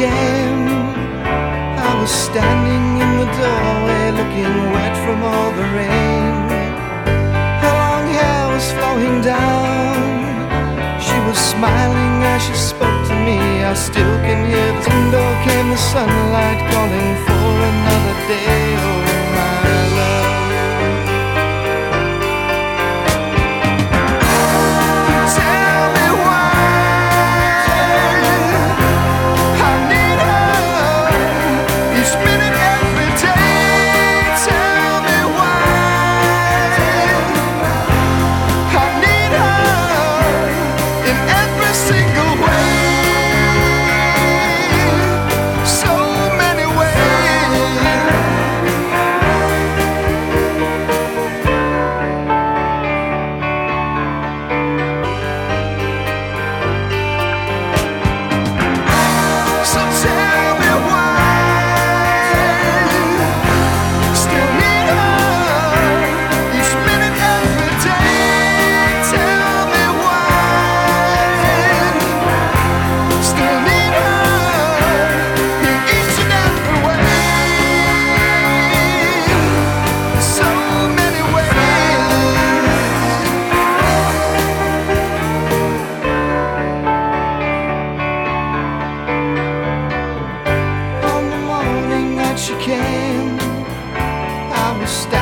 again. I was standing in the doorway, looking wet from all the rain. Her long hair was flowing down. She was smiling as she spoke to me. I still can hear the window came the sunlight calling for another day.